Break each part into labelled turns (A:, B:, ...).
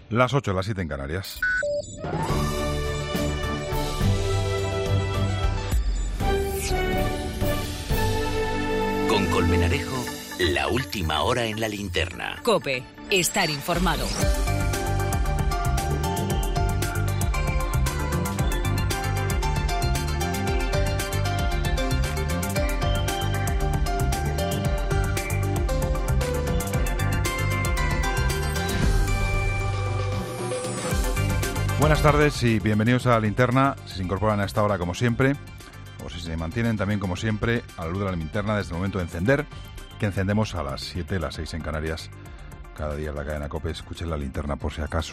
A: Las 8, las 7 en Canarias.
B: Con Colmenarejo, la última hora en la linterna.
C: COPE, estar informado.
A: Buenas tardes y bienvenidos a la linterna. Si se incorporan a esta hora como siempre, o si se mantienen también como siempre a la luz de la linterna desde el momento de encender, que encendemos a las 7, las 6 en Canarias. Cada día en la cadena COPE, escuchen la linterna por si acaso.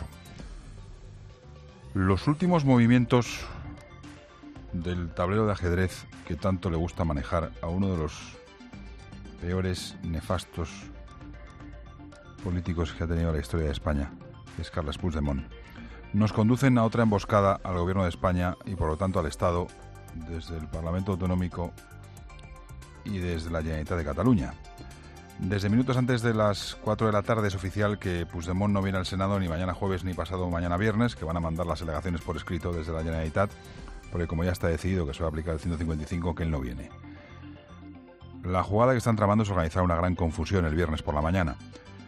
A: Los últimos movimientos del tablero de ajedrez que tanto le gusta manejar a uno de los peores, nefastos políticos que ha tenido la historia de España, que es Carles Puigdemont, nos conducen a otra emboscada al Gobierno de España y por lo tanto al Estado desde el Parlamento Autonómico y desde la Generalitat de Cataluña. Desde minutos antes de las 4 de la tarde es oficial que Puigdemont no viene al Senado ni mañana jueves ni pasado mañana viernes, que van a mandar las alegaciones por escrito desde la Generalitat, porque como ya está decidido que se va a aplicar el 155, que él no viene. La jugada que están tramando es organizar una gran confusión el viernes por la mañana.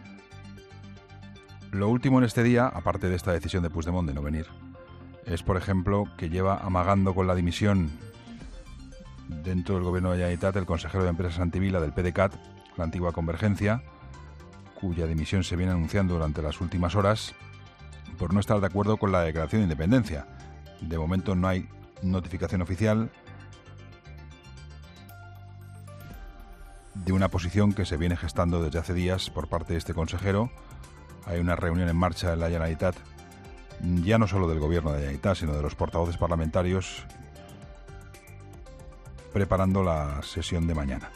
A: Lo último en este día, aparte de esta decisión de Puigdemont de no venir, es, por ejemplo, que lleva amagando con la dimisión dentro del gobierno de la Generalitat el consejero de Empresas Antivila del PDeCAT, la antigua Convergencia, cuya dimisión se viene anunciando durante las últimas horas por no estar de acuerdo con la declaración de independencia. De momento no hay notificación oficial de una posición que se viene gestando desde hace días por parte de este consejero. Hay una reunión en marcha en la Generalitat, ya no solo del gobierno de la Generalitat, sino de los portavoces parlamentarios, preparando la sesión de mañana.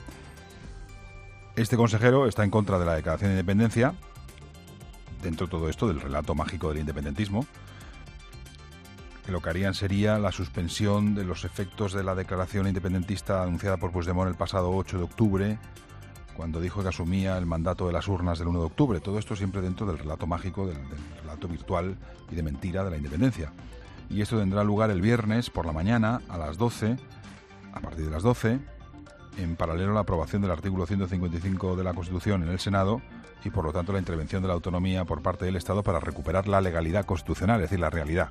A: Este consejero está en contra de la declaración de independencia, dentro de todo esto del relato mágico del independentismo, que lo que harían sería la suspensión de los efectos de la declaración independentista anunciada por Puigdemont el pasado 8 de octubre, cuando dijo que asumía el mandato de las urnas del 1 de octubre. Todo esto siempre dentro del relato mágico, del relato virtual y de mentira de la independencia. Y esto tendrá lugar el viernes por la mañana a las 12, a partir de las 12, en paralelo a la aprobación del artículo 155 de la Constitución en el Senado y por lo tanto la intervención de la autonomía por parte del Estado para recuperar la legalidad constitucional, es decir, la realidad.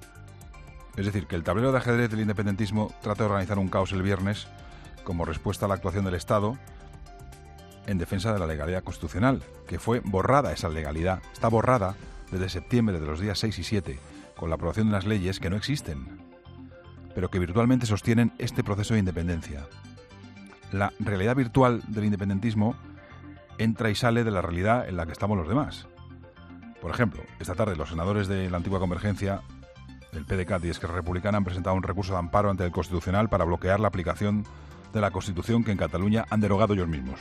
A: Es decir, que el tablero de ajedrez del independentismo trata de organizar un caos el viernes como respuesta a la actuación del Estado en defensa de la legalidad constitucional, que fue borrada esa legalidad, está borrada desde septiembre de los días 6 y 7, con la aprobación de unas leyes que no existen, pero que virtualmente sostienen este proceso de independencia. La realidad virtual del independentismo entra y sale de la realidad en la que estamos los demás. Por ejemplo, esta tarde los senadores de la antigua Convergencia, el PDeCAT y Esquerra Republicana han presentado un recurso de amparo ante el Constitucional para bloquear la aplicación de la Constitución que en Cataluña han derogado ellos mismos.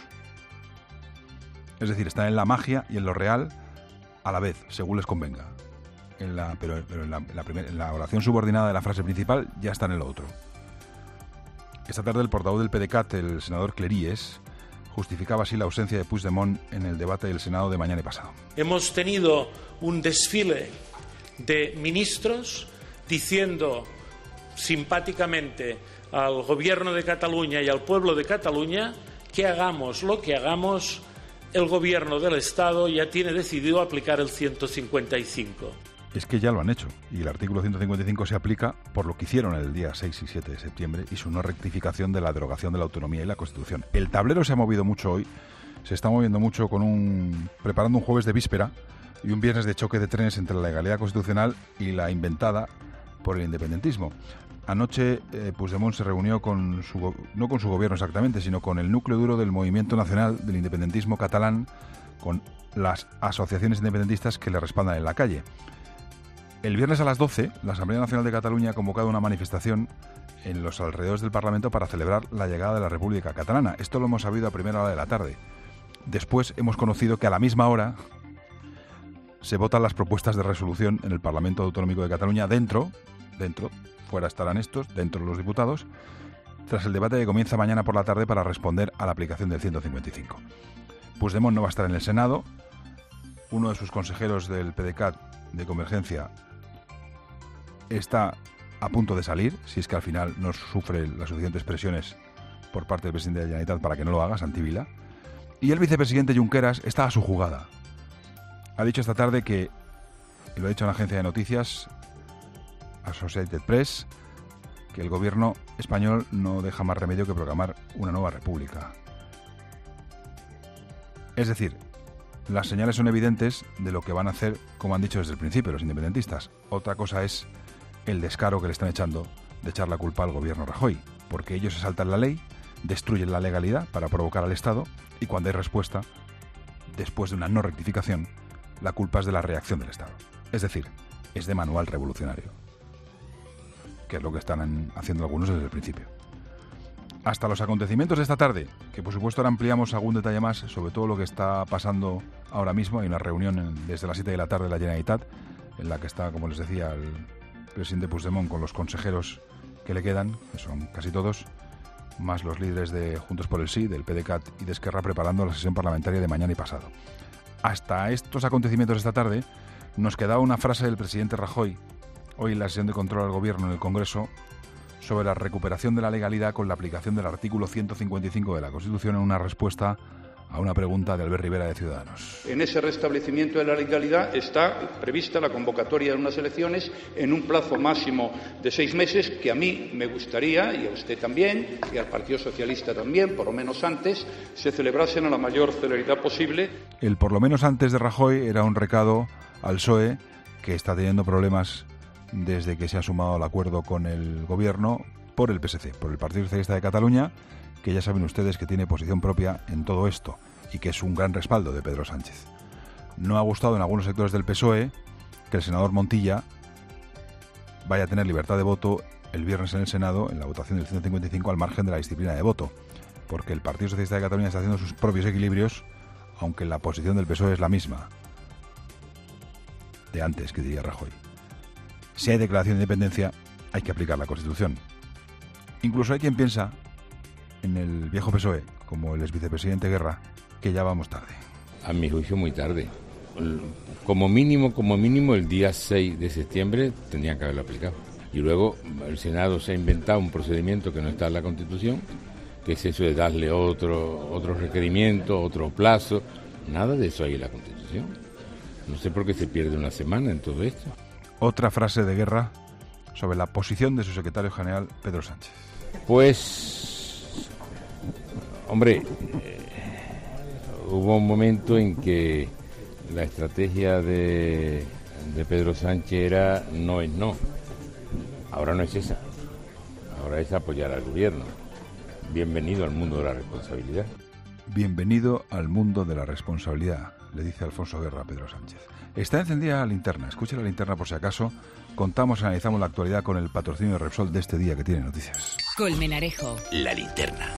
A: Es decir, están en la magia y en lo real a la vez, según les convenga. Pero en la oración subordinada de la frase principal ya está en el otro. Esta tarde el portavoz del PDeCAT, el senador Cleries, justificaba así la ausencia de Puigdemont en el debate del Senado de mañana y pasado.
D: Hemos tenido un desfile de ministros diciendo simpáticamente al gobierno de Cataluña y al pueblo de Cataluña que hagamos lo que hagamos, el gobierno del Estado ya tiene decidido aplicar el 155.
A: Es que ya lo han hecho, y el artículo 155 se aplica por lo que hicieron el día 6 y 7 de septiembre y su no rectificación de la derogación de la autonomía y la Constitución. El tablero se ha movido mucho hoy, se está moviendo mucho preparando un jueves de víspera y un viernes de choque de trenes entre la legalidad constitucional y la inventada por el independentismo. Anoche Puigdemont se reunió no con su gobierno exactamente, sino con el núcleo duro del movimiento nacional del independentismo catalán, con las asociaciones independentistas que le respaldan en la calle. El viernes a las 12, la Asamblea Nacional de Cataluña ha convocado una manifestación en los alrededores del Parlamento para celebrar la llegada de la República Catalana. Esto lo hemos sabido a primera hora de la tarde. Después hemos conocido que a la misma hora se votan las propuestas de resolución en el Parlamento Autonómico de Cataluña dentro, fuera estarán estos, dentro los diputados, tras el debate que comienza mañana por la tarde para responder a la aplicación del 155. Puigdemont no va a estar en el Senado. Uno de sus consejeros del PDeCAT, de Convergencia está a punto de salir, si es que al final no sufre las suficientes presiones por parte del presidente de la Generalitat para que no lo haga, Santi Vila. Y el vicepresidente Junqueras está a su jugada. Ha dicho esta tarde que, y lo ha dicho en la agencia de noticias Associated Press, que el gobierno español no deja más remedio que proclamar una nueva república. Es decir, las señales son evidentes de lo que van a hacer, como han dicho desde el principio los independentistas. Otra cosa es el descaro que le están echando de echar la culpa al gobierno Rajoy, porque ellos se saltan la ley, destruyen la legalidad para provocar al Estado, y cuando hay respuesta, después de una no rectificación, la culpa es de la reacción del Estado. Es decir, es de manual revolucionario, que es lo que están haciendo algunos desde el principio. Hasta los acontecimientos de esta tarde, que por supuesto ahora ampliamos algún detalle más sobre todo lo que está pasando ahora mismo. Hay una reunión desde las 7 de la tarde de la Generalitat, en la que está, como les decía, el presidente Puigdemont con los consejeros que le quedan, que son casi todos, más los líderes de Juntos por el Sí, del PDeCAT y de Esquerra, preparando la sesión parlamentaria de mañana y pasado. Hasta estos acontecimientos de esta tarde nos quedaba una frase del presidente Rajoy, hoy en la sesión de control al gobierno en el Congreso, sobre la recuperación de la legalidad con la aplicación del artículo 155 de la Constitución en una respuesta a una pregunta de Albert Rivera de Ciudadanos.
E: En ese restablecimiento de la legalidad está prevista la convocatoria de unas elecciones en un plazo máximo de 6 meses, que a mí me gustaría, y a usted también, y al Partido Socialista también, por lo menos antes, se celebrasen a la mayor celeridad posible.
A: El por lo menos antes de Rajoy era un recado al PSOE, que está teniendo problemas desde que se ha sumado al acuerdo con el gobierno por el PSC, por el Partido Socialista de Cataluña, que ya saben ustedes que tiene posición propia en todo esto y que es un gran respaldo de Pedro Sánchez. No ha gustado en algunos sectores del PSOE que el senador Montilla vaya a tener libertad de voto el viernes en el Senado en la votación del 155 al margen de la disciplina de voto, porque el Partido Socialista de Cataluña está haciendo sus propios equilibrios, aunque la posición del PSOE es la misma de antes, que diría Rajoy. Si hay declaración de independencia, hay que aplicar la Constitución. Incluso hay quien piensa, en el viejo PSOE, como el exvicepresidente Guerra, que ya vamos tarde.
F: A mi juicio muy tarde. Como mínimo el día 6 de septiembre tendrían que haberlo aplicado. Y luego el Senado se ha inventado un procedimiento que no está en la Constitución, que es eso de darle otro requerimiento, otro plazo. Nada de eso hay en la Constitución. No sé por qué se pierde una semana en todo esto.
A: Otra frase de Guerra sobre la posición de su secretario general, Pedro Sánchez.
F: Pues, hombre, hubo un momento en que la estrategia de Pedro Sánchez era no es no. Ahora no es esa. Ahora es apoyar al gobierno. Bienvenido al mundo de la responsabilidad.
A: Bienvenido al mundo de la responsabilidad, le dice Alfonso Guerra a Pedro Sánchez. Está encendida la linterna, escuche la linterna por si acaso. Contamos y analizamos la actualidad con el patrocinio de Repsol de este día que tiene noticias.
C: Colmenarejo.
B: La linterna.